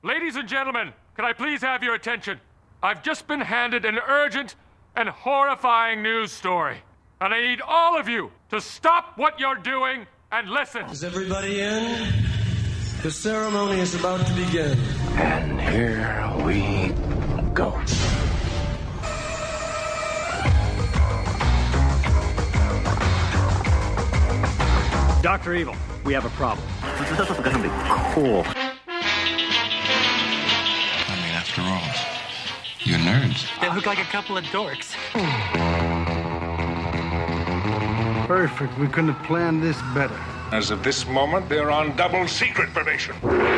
Ladies and gentlemen, can I please have your attention? I've just been handed an urgent and horrifying news story. And I need all of you to stop what you're doing and listen. Is everybody in? The ceremony is about to begin. And here we go. Dr. Evil, we have a problem. This is going to be cool. I mean, after all, you're nerds. They look like a couple of dorks. Perfect. We couldn't have planned this better. As of this moment, they're on double secret probation.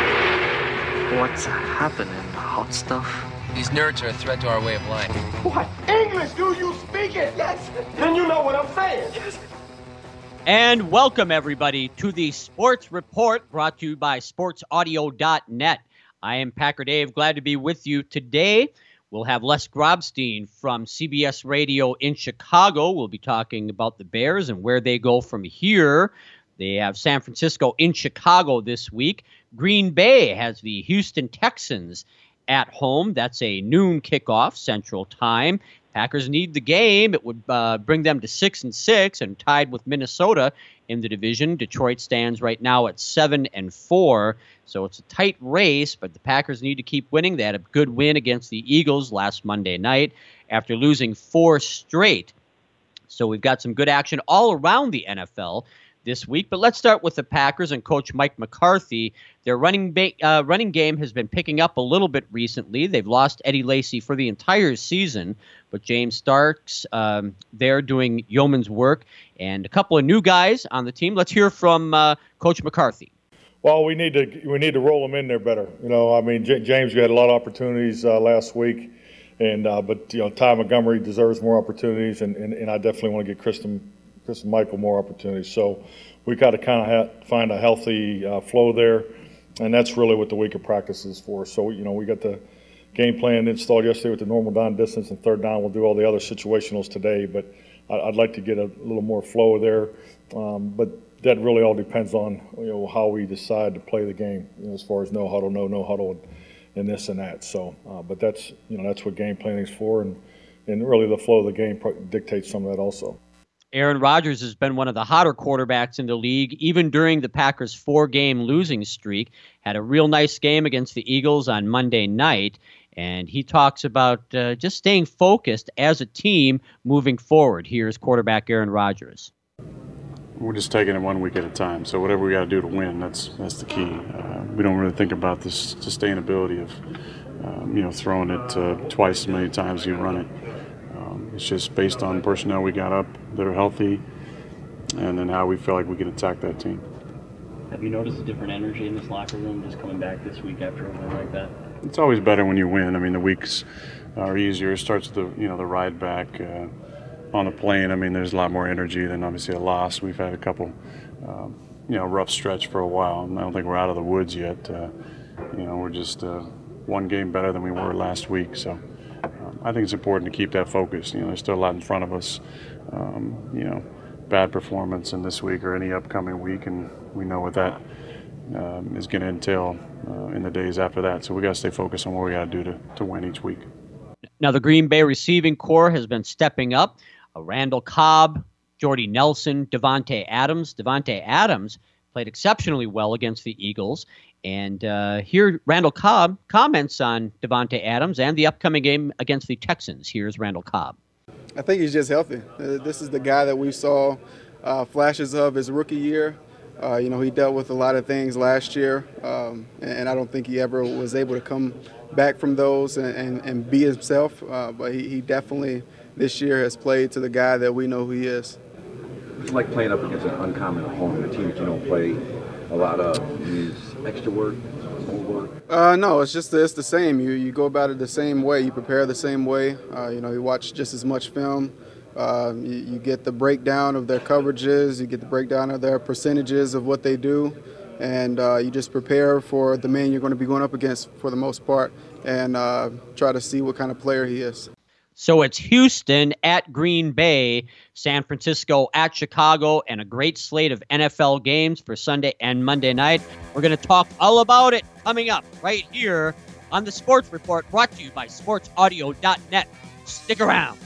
What's happening, hot stuff? These nerds are a threat to our way of life. What? English? Do you speak it? Yes. Then you know what I'm saying. Yes. And welcome, everybody, to the Sports Report brought to you by sportsaudio.net. I am Packer Dave. Glad to be with you today. We'll have Les Grobstein from CBS Radio in Chicago. We'll be talking about the Bears and where they go from here. They have San Francisco in Chicago this week. Green Bay has the Houston Texans at home. That's a noon kickoff Central Time. Packers need the game. It would bring them to 6-6 and tied with Minnesota in the division. Detroit stands right now at 7-4. So it's a tight race, but the Packers need to keep winning. They had a good win against the Eagles last Monday night after losing 4 straight. So we've got some good action all around the NFL this week. But let's start with the Packers and Coach Mike McCarthy. Their running game has been picking up a little bit recently. They've lost Eddie Lacy for the entire season, but James Starks, they're doing yeoman's work, and a couple of new guys on the team. Let's hear from Coach McCarthy. Well, we need to roll them in there better. You know, I mean, James had a lot of opportunities last week, and but you know, Ty Montgomery deserves more opportunities, and I definitely want to get Christian Michael more opportunities. So we got to kind of find a healthy flow there, and that's really what the week of practice is for. So, you know, we got the game plan installed yesterday with the normal down distance and third down. We'll do all the other situationals today, but I'd like to get a little more flow there. But that really all depends on, you know, how we decide to play the game, you know, as far as no huddle, and this and that. So, but that's, you know, that's what game planning is for, and really the flow of the game dictates some of that also. Aaron Rodgers has been one of the hotter quarterbacks in the league, even during the Packers' 4-game losing streak. Had a real nice game against the Eagles on Monday night, and he talks about just staying focused as a team moving forward. Here's quarterback Aaron Rodgers. We're just taking it 1 week at a time. So whatever we got to do to win, that's the key. We don't really think about the sustainability of throwing it twice as many times as you run it. It's just based on personnel we got up that are healthy, and then how we feel like we can attack that team. Have you noticed a different energy in this locker room just coming back this week after a win like that? It's always better when you win. I mean, the weeks are easier. It starts with the ride back on the plane. I mean, there's a lot more energy than obviously a loss. We've had a couple, rough stretch for a while. I don't think we're out of the woods yet. We're just one game better than we were last week. So I think it's important to keep that focus. You know, there's still a lot in front of us. Bad performance in this week or any upcoming week, and we know what that is going to entail in the days after that. So we got to stay focused on what we got to do to win each week. Now the Green Bay receiving corps has been stepping up. Randall Cobb, Jordy Nelson, Davante Adams. Davante Adams played exceptionally well against the Eagles. And here Randall Cobb comments on Davante Adams and the upcoming game against the Texans. Here's Randall Cobb. I think he's just healthy. This is the guy that we saw flashes of his rookie year. He dealt with a lot of things last year, and I don't think he ever was able to come back from those and be himself. But he definitely this year has played to the guy that we know who he is. It's like playing up against an uncommon opponent, a team that you don't play a lot of. Is extra work, more work? No, it's the same. You go about it the same way. You prepare the same way. You watch just as much film. You get the breakdown of their coverages. You get the breakdown of their percentages of what they do. And you just prepare for the man you're going to be going up against for the most part and try to see what kind of player he is. So it's Houston at Green Bay, San Francisco at Chicago, and a great slate of NFL games for Sunday and Monday night. We're going to talk all about it coming up right here on the Sports Report, brought to you by sportsaudio.net. Stick around.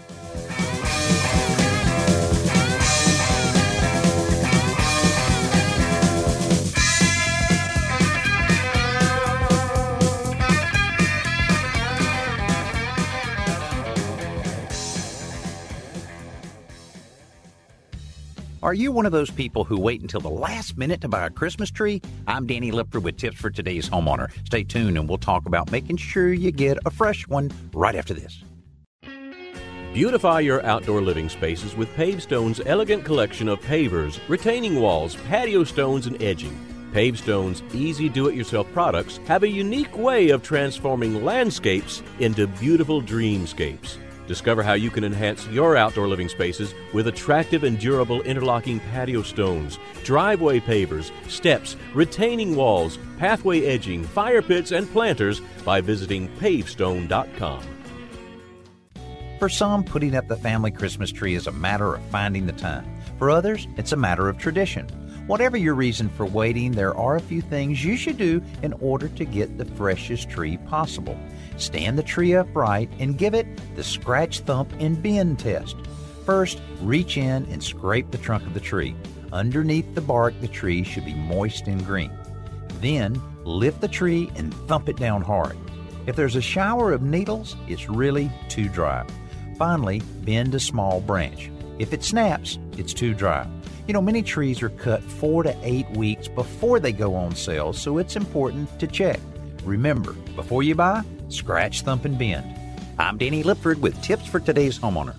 Are you one of those people who wait until the last minute to buy a Christmas tree? I'm Danny Lipford with tips for today's homeowner. Stay tuned and we'll talk about making sure you get a fresh one right after this. Beautify your outdoor living spaces with Pavestone's elegant collection of pavers, retaining walls, patio stones, and edging. Pavestone's easy do-it-yourself products have a unique way of transforming landscapes into beautiful dreamscapes. Discover how you can enhance your outdoor living spaces with attractive and durable interlocking patio stones, driveway pavers, steps, retaining walls, pathway edging, fire pits, and planters by visiting pavestone.com. For some, putting up the family Christmas tree is a matter of finding the time. For others, it's a matter of tradition. Whatever your reason for waiting, there are a few things you should do in order to get the freshest tree possible. Stand the tree upright and give it the scratch, thump, and bend test. First, reach in and scrape the trunk of the tree. Underneath the bark, the tree should be moist and green. Then, lift the tree and thump it down hard. If there's a shower of needles, it's really too dry. Finally, bend a small branch. If it snaps, it's too dry. You know, many trees are cut 4 to 8 weeks before they go on sale, so it's important to check. Remember, before you buy, scratch, thump, and bend. I'm Danny Lipford with tips for today's homeowner.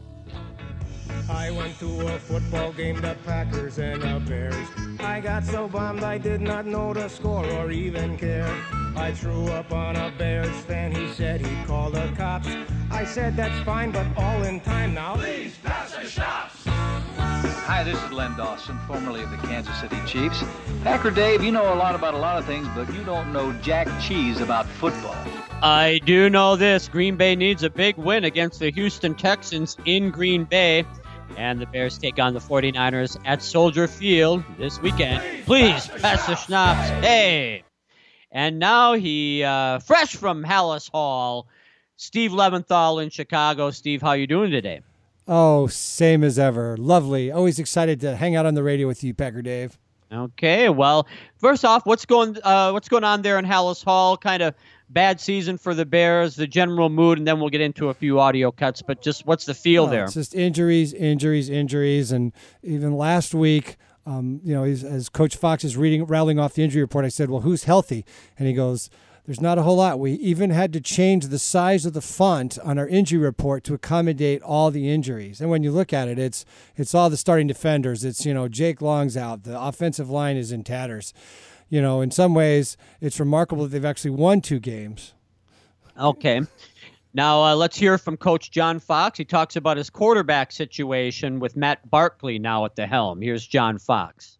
I went to a football game, the Packers and the Bears. I got so bummed I did not know the score or even care. I threw up on a Bears fan, he said he'd call the cops. I said that's fine, but all in time now. Please pass the shots. Hi, this is Len Dawson, formerly of the Kansas City Chiefs. Packer Dave, you know a lot about a lot of things, but you don't know jack cheese about football. I do know this. Green Bay needs a big win against the Houston Texans in Green Bay. And the Bears take on the 49ers at Soldier Field this weekend. Please pass the schnapps. Hey! And now he, fresh from Hallis Hall, Steve Leventhal in Chicago. Steve, how you doing today? Oh, same as ever. Lovely. Always excited to hang out on the radio with you, Packer Dave. Okay, well, first off, what's going on there in Hallis Hall? Kind of bad season for the Bears, the general mood, and then we'll get into a few audio cuts. But just what's the feel there? It's just injuries, and even last week, as Coach Fox is rattling off the injury report, I said, "Well, who's healthy?" And he goes, "There's not a whole lot. We even had to change the size of the font on our injury report to accommodate all the injuries." And when you look at it, it's all the starting defenders. It's, Jake Long's out. The offensive line is in tatters. In some ways, it's remarkable that they've actually won 2 games. Okay. Now, let's hear from Coach John Fox. He talks about his quarterback situation with Matt Barkley now at the helm. Here's John Fox.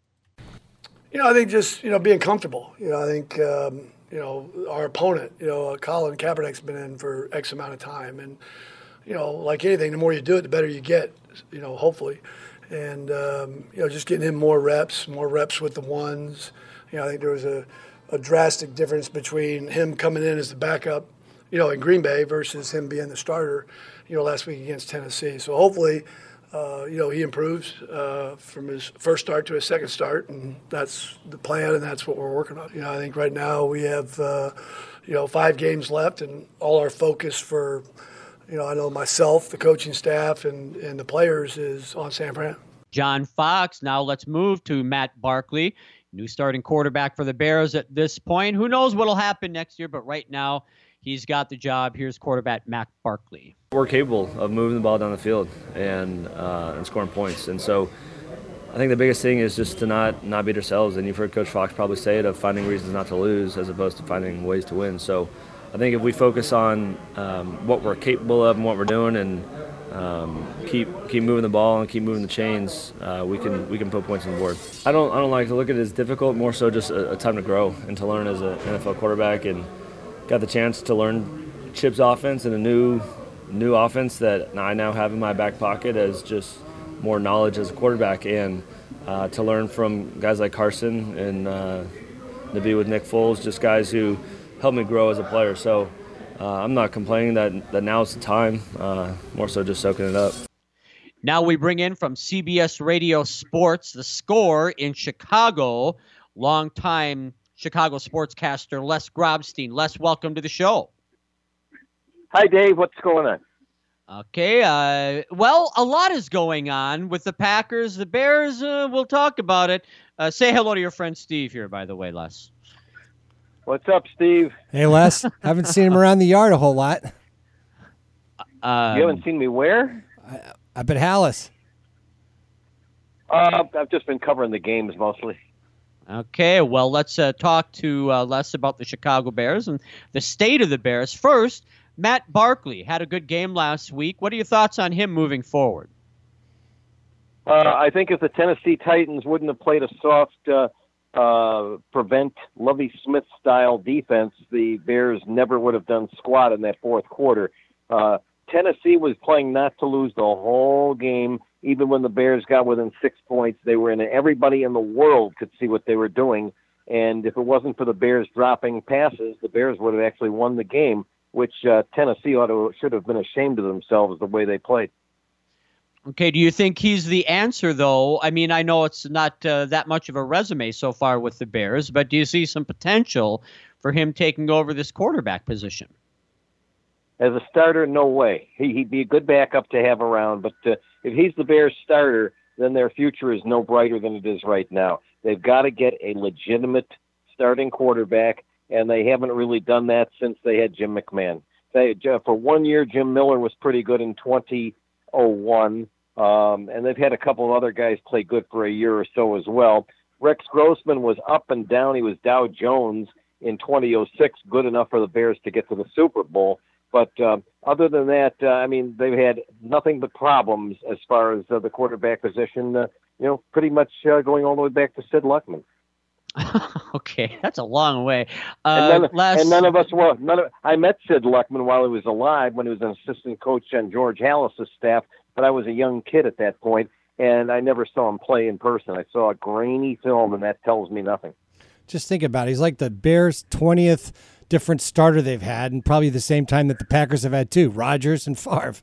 I think just, being comfortable. I think, our opponent, Colin Kaepernick's been in for X amount of time. And, like anything, the more you do it, the better you get, hopefully. And, just getting him more reps with the ones. I think there was a drastic difference between him coming in as the backup, in Green Bay versus him being the starter, last week against Tennessee. So hopefully, he improves from his first start to his second start, and that's the plan, and that's what we're working on. I think right now we have, 5 games left, and all our focus for, I know myself, the coaching staff, and the players is on San Fran. John Fox. Now let's move to Matt Barkley. New starting quarterback for the Bears at this point. Who knows what'll happen next year, but right now he's got the job. Here's quarterback Matt Barkley. We're capable of moving the ball down the field and scoring points. And so I think the biggest thing is just to not beat ourselves. And you've heard Coach Fox probably say it, of finding reasons not to lose as opposed to finding ways to win. So I think if we focus on what we're capable of and what we're doing and keep moving the ball and keep moving the chains, we can put points on the board. I don't like to look at it as difficult, more so just a time to grow and to learn as an NFL quarterback, and got the chance to learn Chip's offense in a new new offense that I now have in my back pocket as just more knowledge as a quarterback, and to learn from guys like Carson and to be with Nick Foles, just guys who helped me grow as a player. So I'm not complaining that now's the time, more so just soaking it up. Now we bring in from CBS Radio Sports, The Score in Chicago, longtime Chicago sportscaster Les Grobstein. Les, welcome to the show. Hi, Dave. What's going on? Okay. Well, a lot is going on with the Packers. The Bears, we'll talk about it. Say hello to your friend Steve here, by the way, Les. What's up, Steve? Hey, Les. Haven't seen him around the yard a whole lot. You haven't seen me where? Up at Hallis. I've just been covering the games mostly. Okay, well, let's talk to Les about the Chicago Bears and the state of the Bears. First, Matt Barkley had a good game last week. What are your thoughts on him moving forward? I think if the Tennessee Titans wouldn't have played a soft, prevent Lovie Smith-style defense, the Bears never would have done squat in that fourth quarter. Tennessee was playing not to lose the whole game. Even when the Bears got within 6 points, they were in it. Everybody in the world could see what they were doing. And if it wasn't for the Bears dropping passes, the Bears would have actually won the game, which Tennessee should have been ashamed of themselves the way they played. Okay, do you think he's the answer, though? I mean, I know it's not that much of a resume so far with the Bears, but do you see some potential for him taking over this quarterback position? As a starter, no way. He'd be a good backup to have around, but if he's the Bears starter, then their future is no brighter than it is right now. They've got to get a legitimate starting quarterback, and they haven't really done that since they had Jim McMahon. For 1 year, Jim Miller was pretty good in 2001, and they've had a couple of other guys play good for a year or so as well. Rex Grossman was up and down. He was Dow Jones in 2006, good enough for the Bears to get to the Super Bowl. But other than that, I mean, they've had nothing but problems as far as the quarterback position, pretty much going all the way back to Sid Luckman. Okay, that's a long way. And none of us were. I met Sid Luckman while he was alive when he was an assistant coach on George Halas' staff, but I was a young kid at that point, and I never saw him play in person. I saw a grainy film, and that tells me nothing. Just think about it. He's like the Bears' 20th different starter they've had, and probably the same time that the Packers have had too, Rodgers and Favre.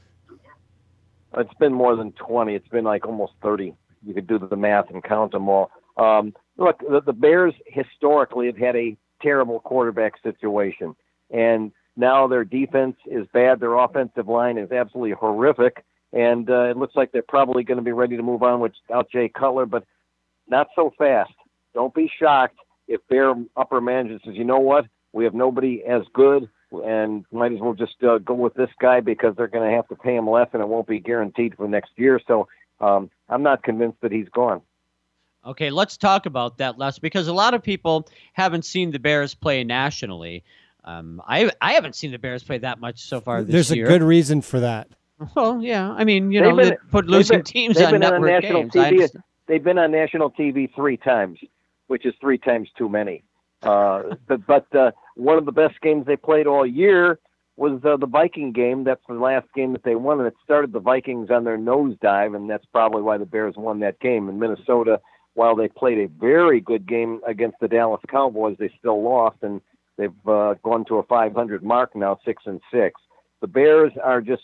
It's been more than 20. It's been like almost 30. You could do the math and count them all. Look, the Bears historically have had a terrible quarterback situation, and now their defense is bad. Their offensive line is absolutely horrific, and it looks like they're probably going to be ready to move on without Jay Cutler, but not so fast. Don't be shocked if their upper management says, you know what, we have nobody as good, and might as well just go with this guy because they're going to have to pay him less, and it won't be guaranteed for next year. So I'm not convinced that he's gone. Okay, let's talk about that, Les, because a lot of people haven't seen the Bears play nationally. I haven't seen the Bears play that much so far this year. There's a good reason for that. Well, yeah. I mean, they put losing teams on network games. TV. They've been on national TV 3 times, which is 3 times too many. But one of the best games they played all year was the Viking game. That's the last game that they won, and it started the Vikings on their nosedive, and that's probably why the Bears won that game. In Minnesota, while they played a very good game against the Dallas Cowboys, they still lost, and they've gone to a 500 mark now, 6-6. The Bears are just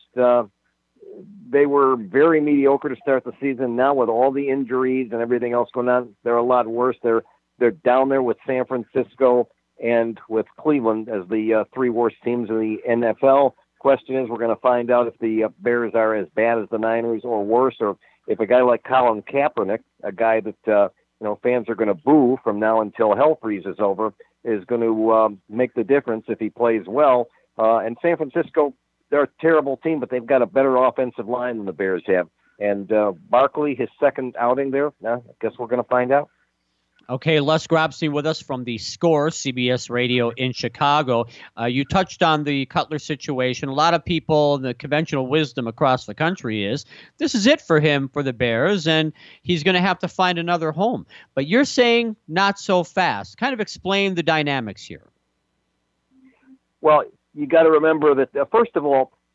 they were very mediocre to start the season. Now with all the injuries and everything else going on, they're a lot worse. They're down there with San Francisco and with Cleveland as the 3 worst teams in the NFL. Question is, we're going to find out if the Bears are as bad as the Niners or worse, or if a guy like Colin Kaepernick, a guy that fans are going to boo from now until hell freezes over, is going to make the difference if he plays well. And San Francisco, they're a terrible team, but they've got a better offensive line than the Bears have. And Barkley, his second outing there, I guess we're going to find out. Okay, Les Grobstein with us from The Score, CBS Radio in Chicago. You touched on the Cutler situation. A lot of people, the conventional wisdom across the country is this is it for him, for the Bears, and he's going to have to find another home. But you're saying not so fast. Kind of explain the dynamics here. Well, you got to remember that, first of all,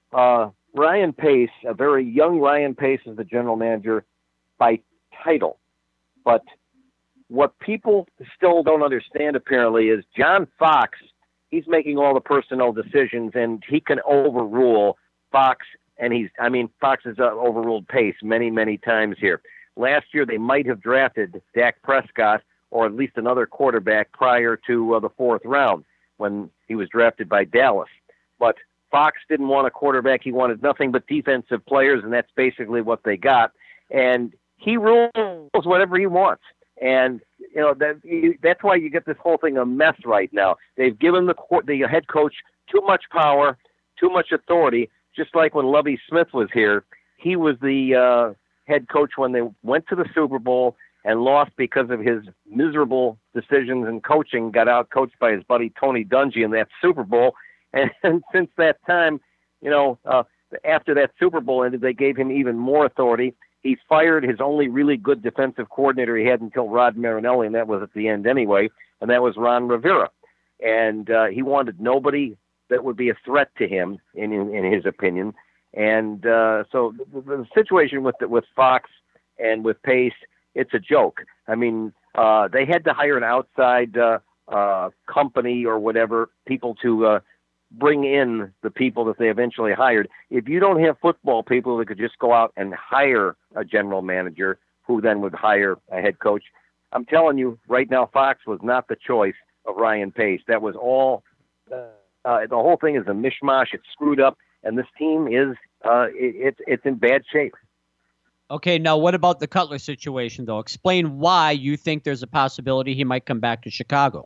Ryan Pace, a very young Ryan Pace, is the general manager by title. But what people still don't understand, apparently, is John Fox, he's making all the personnel decisions, and he can overrule Fox. And Fox has overruled Pace many, many times here. Last year, they might have drafted Dak Prescott or at least another quarterback prior to the fourth round when he was drafted by Dallas. But Fox didn't want a quarterback. He wanted nothing but defensive players, and that's basically what they got. And he rules whatever he wants. And, that's why you get this whole thing a mess right now. They've given the head coach too much power, too much authority, just like when Lovie Smith was here. He was the head coach when they went to the Super Bowl and lost because of his miserable decisions in coaching, got out coached by his buddy Tony Dungy in that Super Bowl. And since that time, after that Super Bowl ended, they gave him even more authority. He fired his only really good defensive coordinator he had until Rod Marinelli, and that was at the end anyway, and that was Ron Rivera. And he wanted nobody that would be a threat to him, in his opinion. And so the situation with Fox and with Pace, it's a joke. I mean, they had to hire an outside company or whatever, people to bring in the people that they eventually hired. If you don't have football people that could just go out and hire a general manager who then would hire a head coach, I'm telling you right now, Fox was not the choice of Ryan Pace. That was all, the whole thing is a mishmash. It's screwed up, and this team is, it's in bad shape. Okay, now what about the Cutler situation, though? Explain why you think there's a possibility he might come back to Chicago.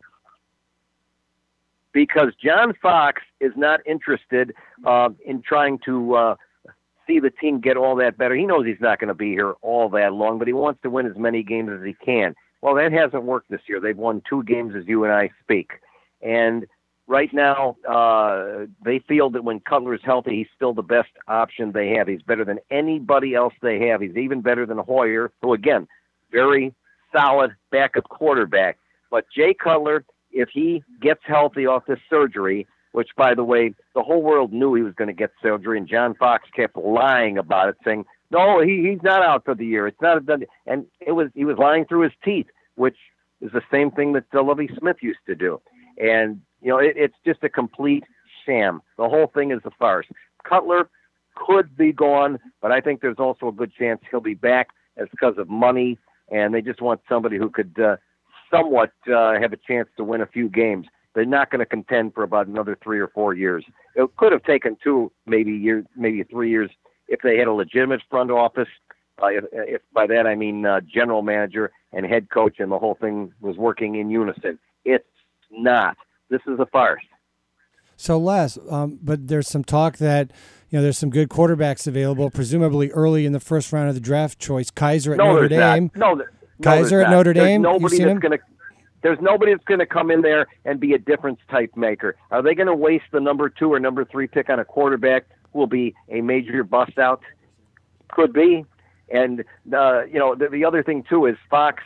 Because John Fox is not interested in trying to see the team get all that better. He knows he's not going to be here all that long, but he wants to win as many games as he can. Well, that hasn't worked this year. They've won 2 games as you and I speak. And right now, they feel that when Cutler's healthy, he's still the best option they have. He's better than anybody else they have. He's even better than Hoyer, who, again, very solid backup quarterback. But Jay Cutler, if he gets healthy off this surgery, which, by the way, the whole world knew he was going to get surgery, and John Fox kept lying about it, saying, no, he's not out for the year. It's not done. And he was lying through his teeth, which is the same thing that Lovie Smith used to do. And, it's just a complete sham. The whole thing is a farce. Cutler could be gone, but I think there's also a good chance he'll be back. It's because of money, and they just want somebody who could somewhat have a chance to win a few games. They're not going to contend for about another 3 or 4 years. It could have taken 2, maybe 3 years if they had a legitimate front office. If by that I mean general manager and head coach, and the whole thing was working in unison. It's not. This is a farce. So, Les, but there's some talk that there's some good quarterbacks available, presumably early in the first round of the draft choice. Kaiser at Notre Dame. Kaiser at Notre Dame. There's nobody that's going to come in there and be a difference type maker. Are they going to waste the number 2 or number 3 pick on a quarterback who will be a major bust out? Could be. And the other thing too is Fox.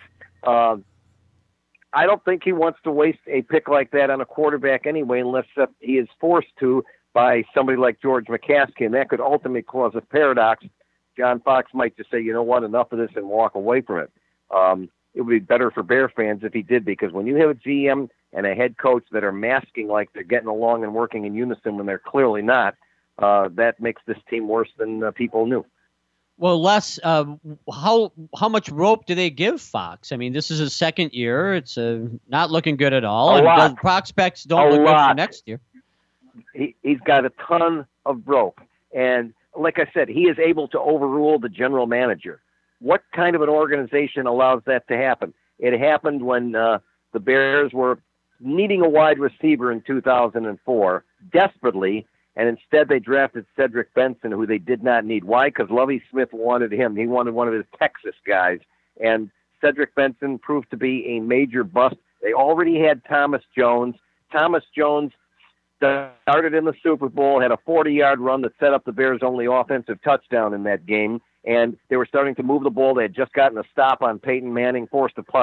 I don't think he wants to waste a pick like that on a quarterback anyway, unless he is forced to by somebody like George McCaskey, and that could ultimately cause a paradox. John Fox might just say, you know what, enough of this, and walk away from it. It would be better for Bear fans if he did, because when you have a GM and a head coach that are masking like they're getting along and working in unison when they're clearly not, that makes this team worse than people knew. Well, Les, how much rope do they give Fox? I mean, this is his second year. It's not looking good at all. And the prospects don't look good for next year. He's got a ton of rope. And like I said, he is able to overrule the general manager. What kind of an organization allows that to happen? It happened when the Bears were needing a wide receiver in 2004, desperately, and instead they drafted Cedric Benson, who they did not need. Why? Because Lovie Smith wanted him. He wanted one of his Texas guys. And Cedric Benson proved to be a major bust. They already had Thomas Jones. Thomas Jones started in the Super Bowl, had a 40-yard run that set up the Bears' only offensive touchdown in that game. And they were starting to move the ball. They had just gotten a stop on Peyton Manning, forced a punt.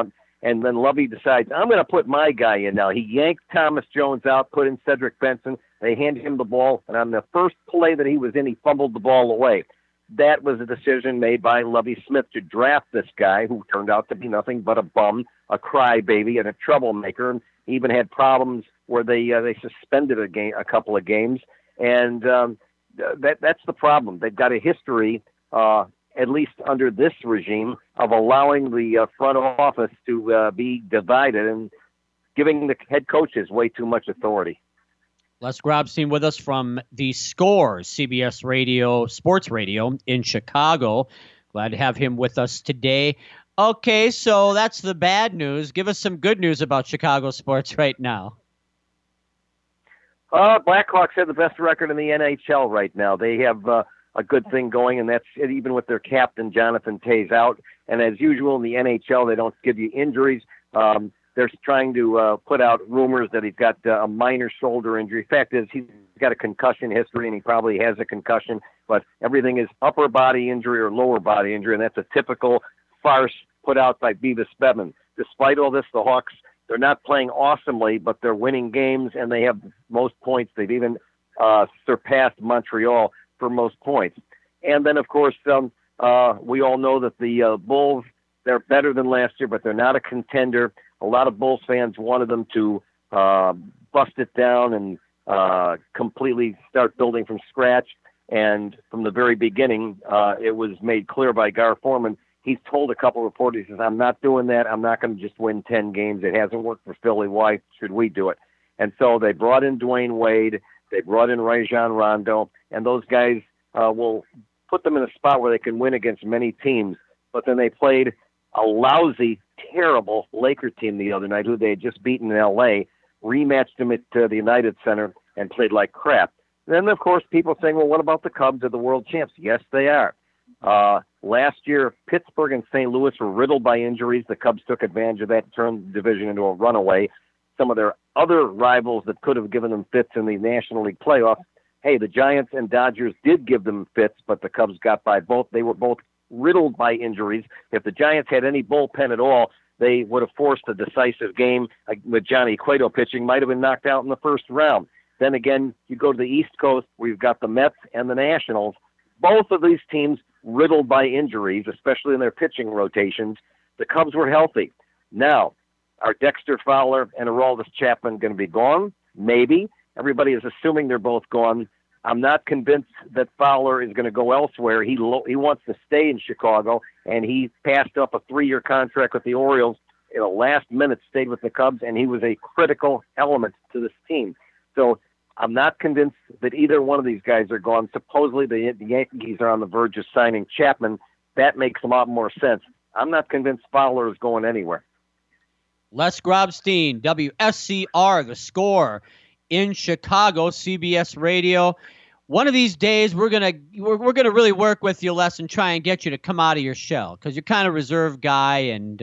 And then Lovey decides, I'm going to put my guy in now. He yanked Thomas Jones out, put in Cedric Benson. They handed him the ball, and on the first play that he was in, he fumbled the ball away. That was a decision made by Lovey Smith to draft this guy who turned out to be nothing but a bum, a crybaby, and a troublemaker. And he even had problems where they suspended a couple of games. And that's the problem. They've got a history, at least under this regime, of allowing the front office to be divided and giving the head coaches way too much authority. Les Grobstein with us from the Score, CBS Radio, Sports Radio in Chicago. Glad to have him with us today. Okay, so that's the bad news. Give us some good news about Chicago sports right now. Blackhawks have the best record in the NHL right now. They have a good thing going, and that's even with their captain, Jonathan Toews, out. And as usual in the NHL, they don't give you injuries. They're trying to put out rumors that he's got a minor shoulder injury. Fact is, he's got a concussion history, and he probably has a concussion, but everything is upper body injury or lower body injury, and that's a typical farce put out by Beavis Bevan. Despite all this, the Hawks, they're not playing awesomely, but they're winning games, and they have most points. They've even surpassed Montreal for most points. And then, of course, we all know that the Bulls, they're better than last year, but they're not a contender. A lot of Bulls fans wanted them to bust it down and completely start building from scratch. And from the very beginning, it was made clear by Gar Forman. He's told a couple reporters, he says, I'm not doing that. I'm not going to just win 10 games. It hasn't worked for Philly. Why should we do it? And so they brought in Dwayne Wade. They brought in Rajon Rondo. And those guys will put them in a spot where they can win against many teams. But then they played a lousy, terrible Laker team the other night, who they had just beaten in L.A., rematched them at the United Center, and played like crap. Then, of course, people saying, well, what about the Cubs? Are the world champs? Yes, they are. Last year, Pittsburgh and St. Louis were riddled by injuries. The Cubs took advantage of that, turned the division into a runaway. Some of their other rivals that could have given them fits in the National League playoffs, hey, the Giants and Dodgers did give them fits, but the Cubs got by both. They were both riddled by injuries. If the Giants had any bullpen at all, they would have forced a decisive game with Johnny Cueto pitching, might have been knocked out in the first round. Then again, you go to the East Coast, where you've got the Mets and the Nationals. Both of these teams riddled by injuries, especially in their pitching rotations. The Cubs were healthy. Now, are Dexter Fowler and Aroldis Chapman going to be gone? Maybe. Everybody is assuming they're both gone. I'm not convinced that Fowler is going to go elsewhere. He wants to stay in Chicago, and he passed up a 3-year contract with the Orioles in the last minute, stayed with the Cubs, and he was a critical element to this team. So I'm not convinced that either one of these guys are gone. Supposedly the Yankees are on the verge of signing Chapman. That makes a lot more sense. I'm not convinced Fowler is going anywhere. Les Grobstein, WSCR, The Score in Chicago, CBS Radio. One of these days, we're gonna really work with you, Les, and try and get you to come out of your shell, because you're kind of a reserved guy, and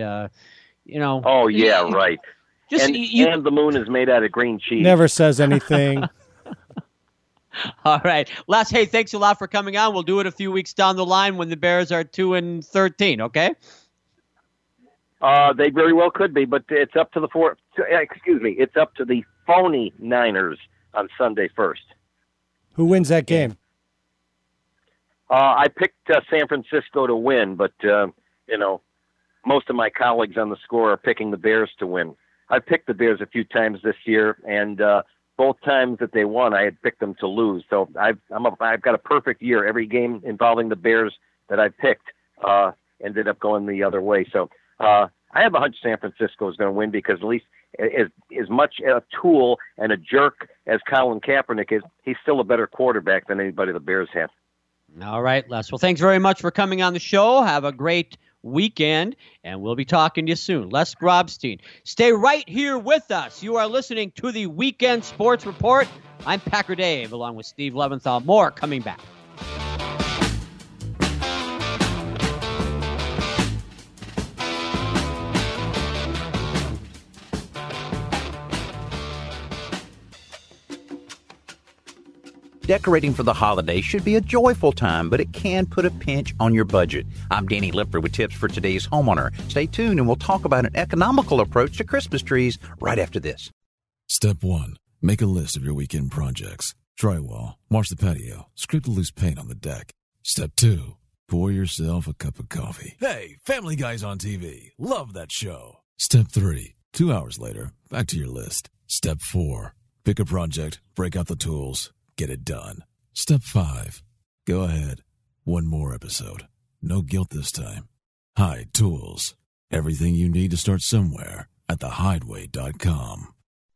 Oh yeah, right. And the moon is made out of green cheese. Never says anything. All right, Les. Hey, thanks a lot for coming on. We'll do it a few weeks down the line when the Bears are 2-13. Okay. They very well could be, but it's up to it's up to the phony Niners on Sunday first. Who wins that game? I picked San Francisco to win, but most of my colleagues on The Score are picking the Bears to win. I've picked the Bears a few times this year, and both times that they won, I had picked them to lose. So I've got a perfect year. Every game involving the Bears that I've picked ended up going the other way. So I have a hunch San Francisco is going to win, because at least as much a tool and a jerk as Colin Kaepernick is, he's still a better quarterback than anybody the Bears have. All right, Les. Well, thanks very much for coming on the show. Have a great weekend, and we'll be talking to you soon. Les Grobstein. Stay right here with us. You are listening to the Weekend Sports Report. I'm Packer Dave, along with Steve Leventhal. More coming back. Decorating for the holidays should be a joyful time, but it can put a pinch on your budget. I'm Danny Lipford with tips for today's homeowner. Stay tuned and we'll talk about an economical approach to Christmas trees right after this. Step 1. Make a list of your weekend projects. Drywall, wash the patio, scrape the loose paint on the deck. Step 2. Pour yourself a cup of coffee. Hey, Family Guy's on TV. Love that show. Step 3. 2 hours later, back to your list. Step 4. Pick a project, break out the tools, get it done. Step 5. Go ahead. One more episode. No guilt this time. Hyde Tools. Everything you need to start somewhere at thehideaway.com.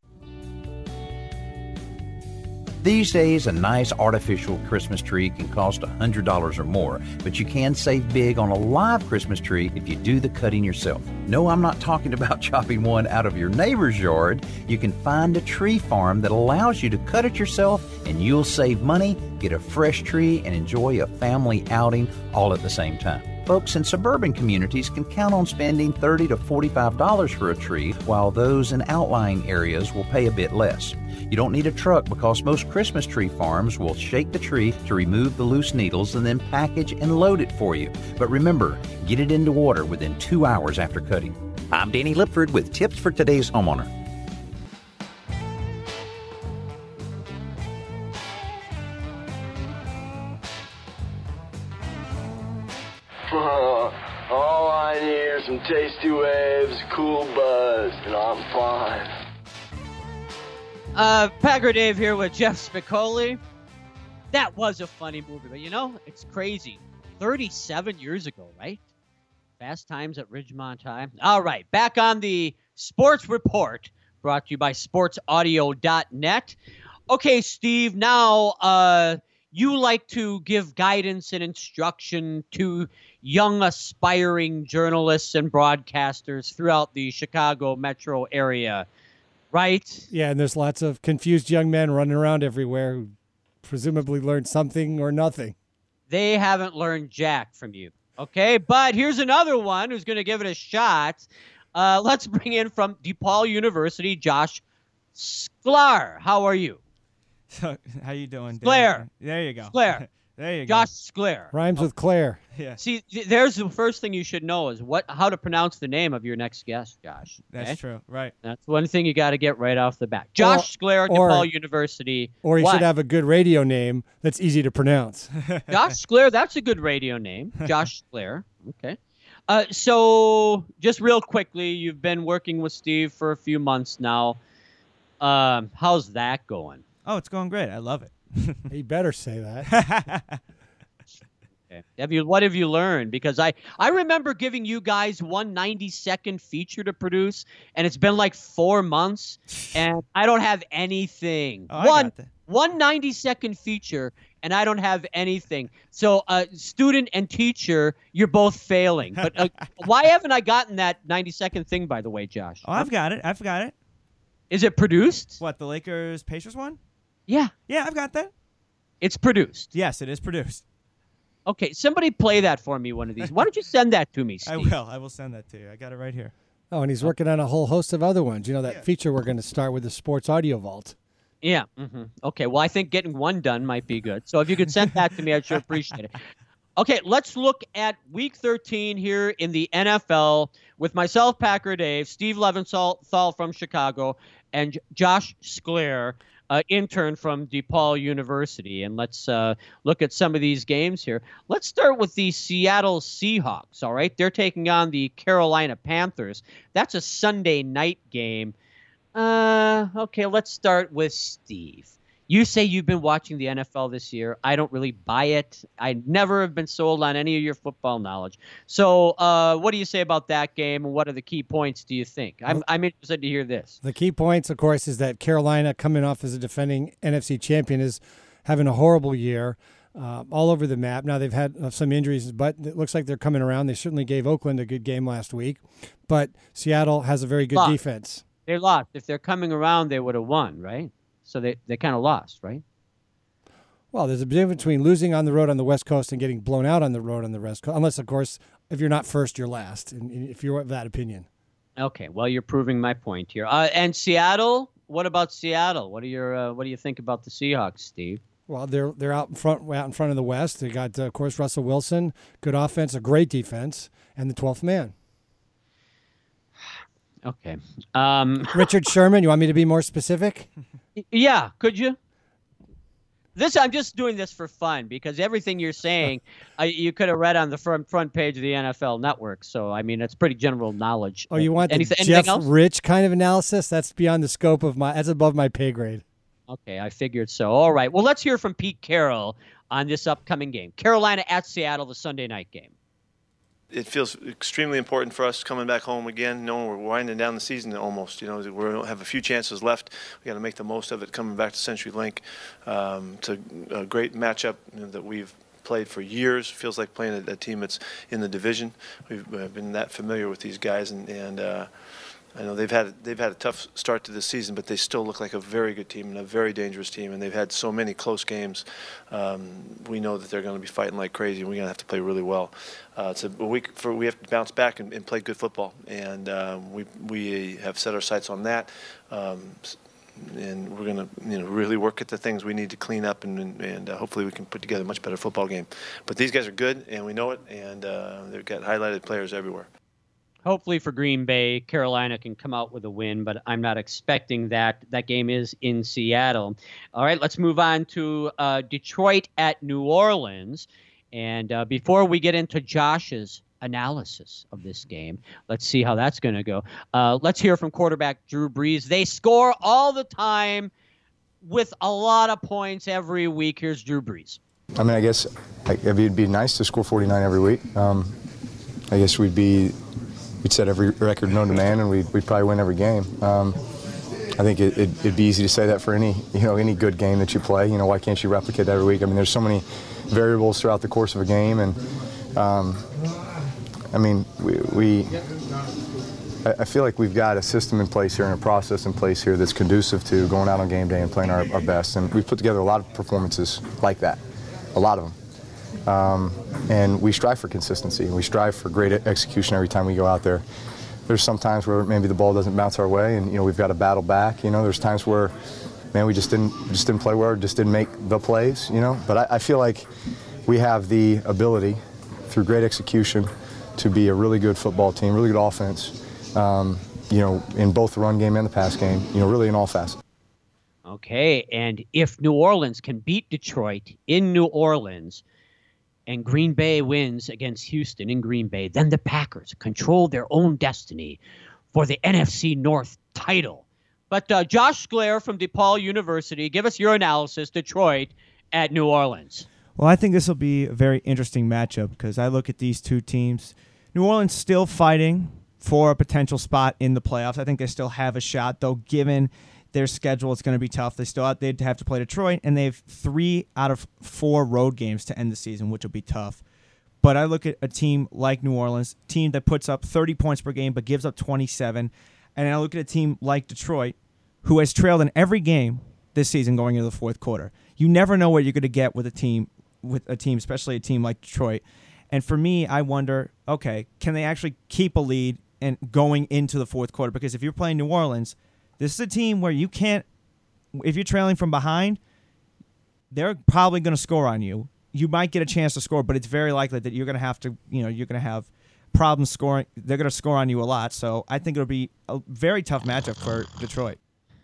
These days, a nice artificial Christmas tree can cost $100 or more, but you can save big on a live Christmas tree if you do the cutting yourself. No, I'm not talking about chopping one out of your neighbor's yard. You can find a tree farm that allows you to cut it yourself, and you'll save money, get a fresh tree, and enjoy a family outing all at the same time. Folks in suburban communities can count on spending $30 to $45 for a tree, while those in outlying areas will pay a bit less. You don't need a truck because most Christmas tree farms will shake the tree to remove the loose needles and then package and load it for you. But remember, get it into water within 2 hours after cutting. I'm Danny Lipford with tips for today's homeowner. All I need are some tasty waves, cool buzz, and I'm fine. Packer Dave here with Jeff Spicoli. That was a funny movie, but it's crazy. 37 years ago, right? Fast times at Ridgemont High. All right, back on the Sports Report, brought to you by sportsaudio.net. Okay, Steve, now you like to give guidance and instruction to young aspiring journalists and broadcasters throughout the Chicago metro area, right? Yeah, and there's lots of confused young men running around everywhere who presumably learned something or nothing. They haven't learned jack from you, okay? But here's another one who's going to give it a shot. Let's bring in from DePaul University, Josh Sklar. How are you? How you doing, Sklar. There you go. Sklar. There you go. Josh Sklar. Rhymes with Claire. Yeah. See, there's the first thing you should know is how to pronounce the name of your next guest, Josh. Okay? That's true. Right. That's one thing you got to get right off the bat. Josh Sklar, DePaul University. Or you should have a good radio name that's easy to pronounce. Josh Sklar, that's a good radio name. Josh Sklar. Okay. So just real quickly, you've been working with Steve for a few months now. How's that going? Oh, it's going great. I love it. You better say that. Okay. What have you learned? Because I remember giving you guys one 90-second feature to produce, and it's been like 4 months, and I don't have anything. One 90-second feature, and I don't have anything. So, student and teacher, you're both failing. But why haven't I gotten that 90-second thing, by the way, Josh? Oh, I've got it. Is it produced? What, the Lakers-Pacers one? Yeah. Yeah, I've got that. It's produced. Yes, it is produced. Okay, somebody play that for me one of these. Why don't you send that to me, Steve? I will send that to you. I got it right here. Oh, and he's working on a whole host of other ones. That feature we're going to start with the Sports Audio Vault. Yeah. Mm-hmm. Okay, well, I think getting one done might be good. So if you could send that to me, I'd sure appreciate it. Okay, let's look at Week 13 here in the NFL with myself, Packer Dave, Steve Leventhal from Chicago, and Josh Sklar, intern from DePaul University. And let's look at some of these games here. Let's start with the Seattle Seahawks, all right? They're taking on the Carolina Panthers. That's a Sunday night game. Okay, let's start with Steve. You say you've been watching the NFL this year. I don't really buy it. I never have been sold on any of your football knowledge. So what do you say about that game, and what are the key points, do you think? I'm interested to hear this. The key points, of course, is that Carolina, coming off as a defending NFC champion, is having a horrible year all over the map. Now, they've had some injuries, but it looks like they're coming around. They certainly gave Oakland a good game last week. But Seattle has a very good defense. They lost. If they're coming around, they would have won, right? So they kind of lost, right? Well, there's a difference between losing on the road on the West Coast and getting blown out on the road on the West Coast. Unless, of course, if you're not first, you're last, and if you're of that opinion. Okay, well, you're proving my point here. And Seattle, what about Seattle? What do you think about the Seahawks, Steve? Well, they're out in front of the West. They got, of course, Russell Wilson, good offense, a great defense, and the 12th man. Okay. Richard Sherman, you want me to be more specific? Yeah, could you? I'm just doing this for fun because everything you're saying, you could have read on the front page of the NFL Network. So, I mean, it's pretty general knowledge. Oh, you want the anything Jeff else? Rich kind of analysis? That's beyond the scope of that's above my pay grade. Okay, I figured so. All right. Well, let's hear from Pete Carroll on this upcoming game. Carolina at Seattle, the Sunday night game. It feels extremely important for us coming back home again, knowing we're winding down the season almost. We have a few chances left. We got to make the most of it coming back to CenturyLink. It's a great matchup that we've played for years. Feels like playing a team that's in the division. We've been that familiar with these guys, and I know they've had a tough start to this season, but they still look like a very good team and a very dangerous team, and they've had so many close games. We know that they're going to be fighting like crazy, and we're going to have to play really well. It's a week we have to bounce back and play good football, and we have set our sights on that. And we're going to really work at the things we need to clean up, and hopefully we can put together a much better football game. But these guys are good, and we know it, and they've got highlighted players everywhere. Hopefully for Green Bay, Carolina can come out with a win, but I'm not expecting that. That game is in Seattle. All right, let's move on to Detroit at New Orleans. And before we get into Josh's analysis of this game, let's see how that's going to go. Let's hear from quarterback Drew Brees. They score all the time with a lot of points every week. Here's Drew Brees. I mean, I guess it'd be nice to score 49 every week. I guess we'd set every record known to man, and we'd probably win every game. I think it'd be easy to say that for any good game that you play. Why can't you replicate that every week? I mean, there's so many variables throughout the course of a game, and I mean, I feel like we've got a system in place here and a process in place here that's conducive to going out on game day and playing our best. And we've put together a lot of performances like that, a lot of them. And we strive for consistency, and we strive for great execution every time we go out there. There's some times where maybe the ball doesn't bounce our way, and we've got to battle back. There's times where, man, we just didn't play well, or just didn't make the plays. But I feel like we have the ability, through great execution, to be a really good football team, really good offense. In both the run game and the pass game. Really in all facets. Okay, and if New Orleans can beat Detroit in New Orleans, and Green Bay wins against Houston in Green Bay, then the Packers control their own destiny for the NFC North title. But Josh Sclair from DePaul University, give us your analysis, Detroit at New Orleans. Well, I think this will be a very interesting matchup because I look at these two teams. New Orleans still fighting for a potential spot in the playoffs. I think they still have a shot, though, given their schedule, it's going to be tough. They'd have to play Detroit, and they have 3 out of 4 road games to end the season, which will be tough. But I look at a team like New Orleans, a team that puts up 30 points per game but gives up 27. And I look at a team like Detroit, who has trailed in every game this season going into the fourth quarter. You never know what you're going to get with a team, especially a team like Detroit. And for me, I wonder, okay, can they actually keep a lead and going into the fourth quarter? Because if you're playing New Orleans, this is a team where you can't, if you're trailing from behind, they're probably going to score on you. You might get a chance to score, but it's very likely that you're going to have to, you're going to have problems scoring. They're going to score on you a lot. So I think it'll be a very tough matchup for Detroit.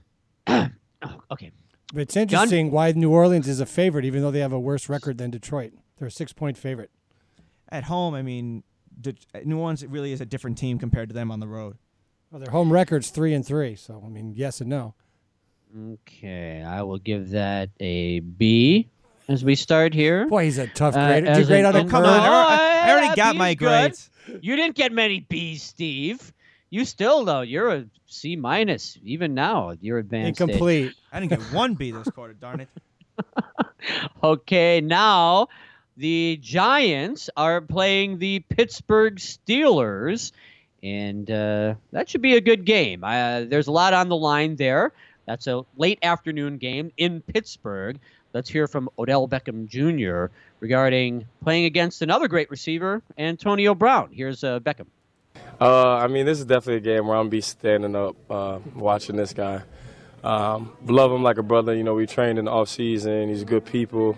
Okay. But it's interesting why New Orleans is a favorite, even though they have a worse record than Detroit. They're a 6-point favorite. At home, I mean, New Orleans really is a different team compared to them on the road. Well, their home record's 3-3, so I mean, yes and no. Okay, I will give that a B as we start here. Boy, he's a tough grade. Did you grade on a curve? Come on, I already got my grades. You didn't get many B's, Steve. You still, though, you're a C minus. Even now, you're advanced. Incomplete. I didn't get 1 B this quarter, darn it. Okay, now the Giants are playing the Pittsburgh Steelers. And that should be a good game. There's a lot on the line there. That's a late afternoon game in Pittsburgh. Let's hear from Odell Beckham Jr. regarding playing against another great receiver, Antonio Brown. Here's Beckham. I mean, this is definitely a game where I'm going to be standing up watching this guy. Love him like a brother. You know, we trained in the off season. He's good people.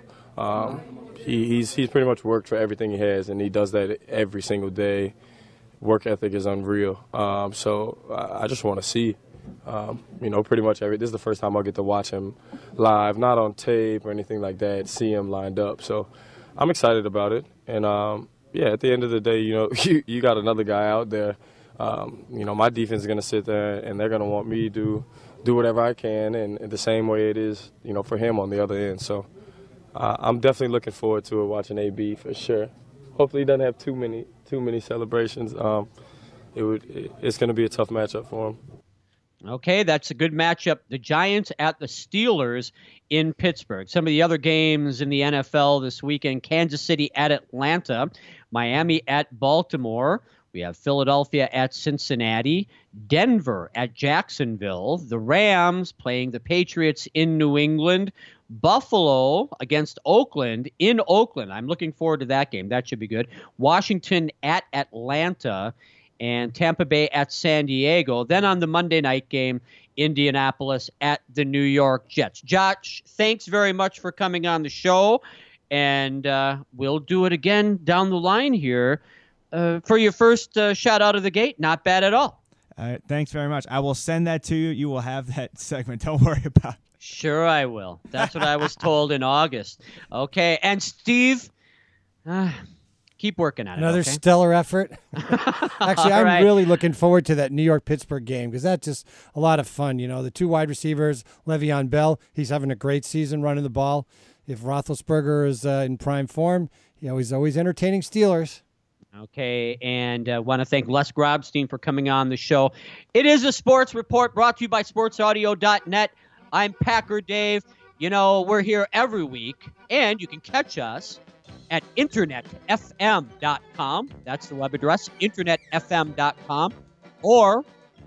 He's pretty much worked for everything he has, and he does that every single day. Work ethic is unreal. So I just want to see, pretty much this is the first time I'll get to watch him live, not on tape or anything like that, see him lined up. So I'm excited about it. And, at the end of the day, you got another guy out there. My defense is going to sit there, and they're going to want me to do whatever I can, and the same way it is, for him on the other end. So I'm definitely looking forward to it, watching AB for sure. Hopefully he doesn't have too many celebrations. It's going to be a tough matchup for him. Okay, that's a good matchup. The Giants at the Steelers in Pittsburgh. Some of the other games in the NFL this weekend: Kansas City at Atlanta, Miami at Baltimore. We have Philadelphia at Cincinnati, Denver at Jacksonville, the Rams playing the Patriots in New England, Buffalo against Oakland in Oakland. I'm looking forward to that game. That should be good. Washington at Atlanta, and Tampa Bay at San Diego. Then on the Monday night game, Indianapolis at the New York Jets. Josh, thanks very much for coming on the show, and we'll do it again down the line here. For your first shot out of the gate, not bad at all. Thanks very much. I will send that to you. You will have that segment. Don't worry about it. Sure I will. That's what I was told in August. Okay, and Steve, keep working at it. Another okay? stellar effort. Actually, I'm really looking forward to that New York-Pittsburgh game because that's just a lot of fun. The two wide receivers, Le'Veon Bell, he's having a great season running the ball. If Roethlisberger is in prime form, he's always entertaining Steelers. Okay, and want to thank Les Grobstein for coming on the show. It is a sports report brought to you by sportsaudio.net. I'm Packer Dave. We're here every week, and you can catch us at internetfm.com. That's the web address, internetfm.com, or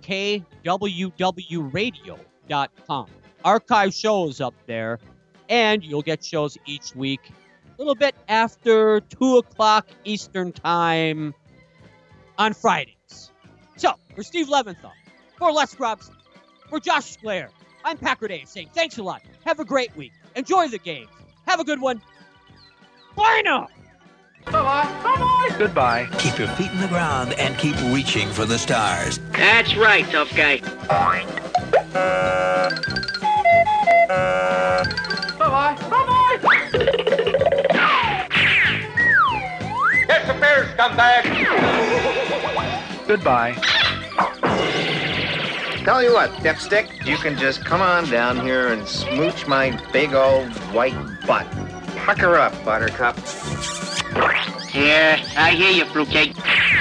kwwradio.com. Archive shows up there, and you'll get shows each week a little bit after 2 o'clock Eastern Time on Fridays. So, for Steve Leventhal, for Les Grobstein, for Josh Sclair, I'm Packer Dave saying thanks a lot. Have a great week. Enjoy the games. Have a good one. Bye now. Bye-bye. Bye-bye. Goodbye. Keep your feet in the ground and keep reaching for the stars. That's right, tough guy. Bye-bye. Bye-bye. Get the bear, scumbag. Goodbye. Tell you what, dipstick, you can just come on down here and smooch my big old white butt. Pucker up, buttercup. Yeah, I hear you, fruitcake.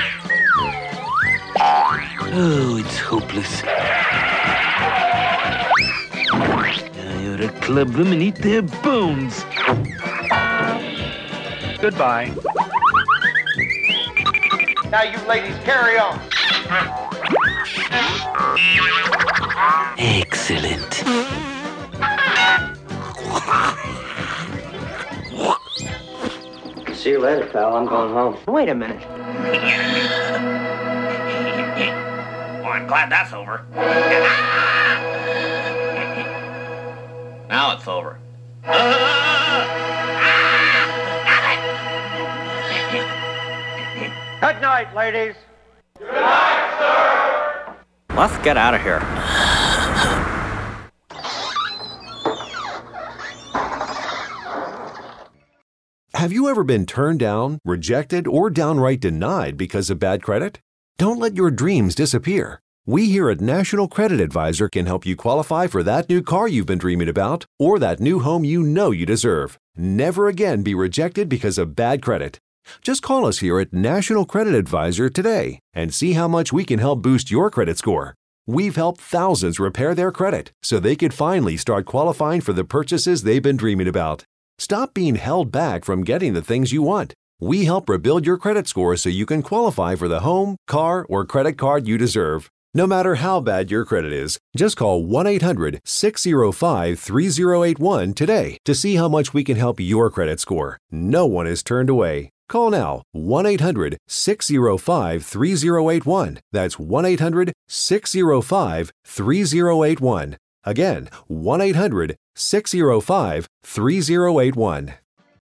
Oh, it's hopeless. I ought to club them and eat their bones. Goodbye. Now you ladies carry on. Excellent. See you later, pal. I'm going home. Wait a minute. Well, I'm glad that's over. Now it's over. Good night, ladies. Good night, sir. Let's get out of here. Have you ever been turned down, rejected, or downright denied because of bad credit? Don't let your dreams disappear. We here at National Credit Advisor can help you qualify for that new car you've been dreaming about or that new home you know you deserve. Never again be rejected because of bad credit. Just call us here at National Credit Advisor today and see how much we can help boost your credit score. We've helped thousands repair their credit so they could finally start qualifying for the purchases they've been dreaming about. Stop being held back from getting the things you want. We help rebuild your credit score so you can qualify for the home, car, or credit card you deserve. No matter how bad your credit is, just call 1-800-605-3081 today to see how much we can help your credit score. No one is turned away. Call now, 1-800-605-3081. That's 1-800-605-3081. Again, 1-800-605-3081.